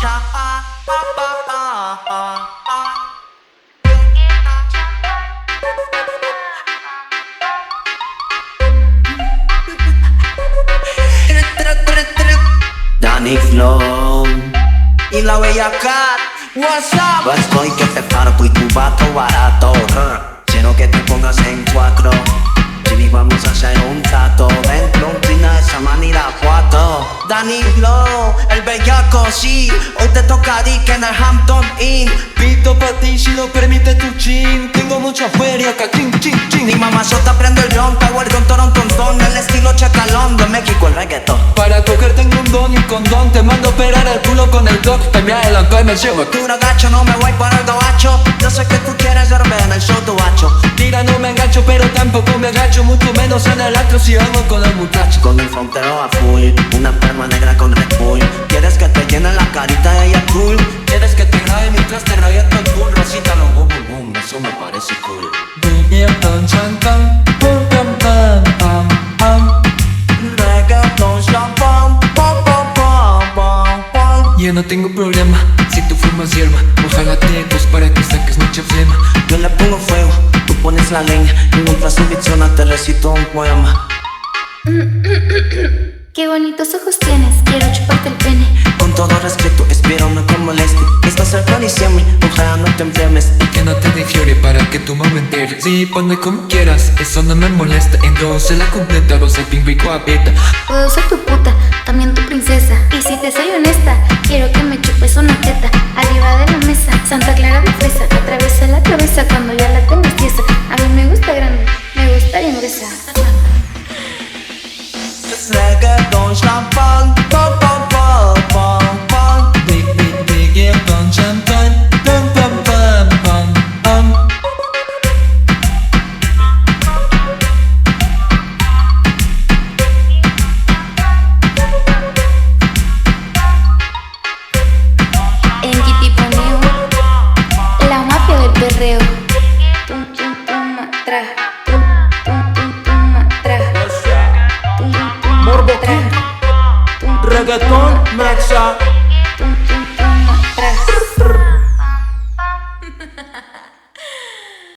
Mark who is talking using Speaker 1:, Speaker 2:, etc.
Speaker 1: Danny Flow y la bella Cat. What's up? Estoy que te parto y tu vato barato. Quiero que te pongas en cuatro. Jimmy, vamos a hacer un trato. Dentro de esa manera cuatro. Danny Flow, el bellaco, sí. Hoy te toca a ti que en el Hampton Inn.
Speaker 2: Pito pa' ti si lo permite tu chin. Tengo mucha feria acá, chin, chin, chin.
Speaker 1: Mi mamazota prende el ron, power con toron, el estilo chacalón de México, el reggaetón.
Speaker 2: Para coger tengo un don y un condón. Te mando a operar el culo con el doc. Te me adelanto y me llevo.
Speaker 1: Tú no gacho, no me voy para el gabacho. Yo sé que tú quieres verme en el show tu hacho.
Speaker 2: Tira, no me engancho, pero tampoco me agacho. Mucho menos en el acto si vamos con el muchacho.
Speaker 1: Con el frontero a full, una perma negra con Red Bull. Quieres que te llene la carita de ella cool.
Speaker 2: Quieres que te grabe mientras te reviento el culo.
Speaker 1: Rosita, no boom boom boom, eso me parece cool.
Speaker 2: Reggaeton, champán, pum, pam, pam, pam, pam.
Speaker 1: Reggaeton, champán, pam, pam, pam, pam, pam.
Speaker 2: Yo no tengo problema si tú fumas hierba. Ojalá te dos para que saques mucha flema.
Speaker 1: Yo le pongo fuego, tú pones la leña. Y mientras subicionas te recito un poema.
Speaker 3: Qué bonitos ojos tienes, quiero chuparte el pene.
Speaker 1: Con todo respeto, espero no te moleste. Esto es alcohol y diciembre, ojalá no te enfermes.
Speaker 2: Y que no te dé fiebre para que tú me enteres. Sí, ponme como quieras, eso no me molesta. Entonces la completa, rosa, pink, rico, abierta.
Speaker 3: Puedo ser tu puta, también tu princesa. Y si te soy honesta, quiero que me chupes una teta. Arriba de la mesa, Santa Clara de fresa. Atraviesa la cabeza cuando ya la tengas tiesa. A mí me gusta grande, me gusta bien gruesa.
Speaker 1: Reggaeton, champán, pam, pam, pam, pam, pam.
Speaker 2: Reggaeton, champán, pam, pam, pam, pam, pam.
Speaker 3: En Kitiponeo, la mafia del perreo. Tum, tum, tum, matra. Tum, tum, tum, tum, matra. Tum, tum, tum,
Speaker 2: Morbo
Speaker 3: matra.
Speaker 2: King,
Speaker 3: Tum, tum,
Speaker 2: Reggaeton,
Speaker 3: tum, matra.
Speaker 2: Mexa.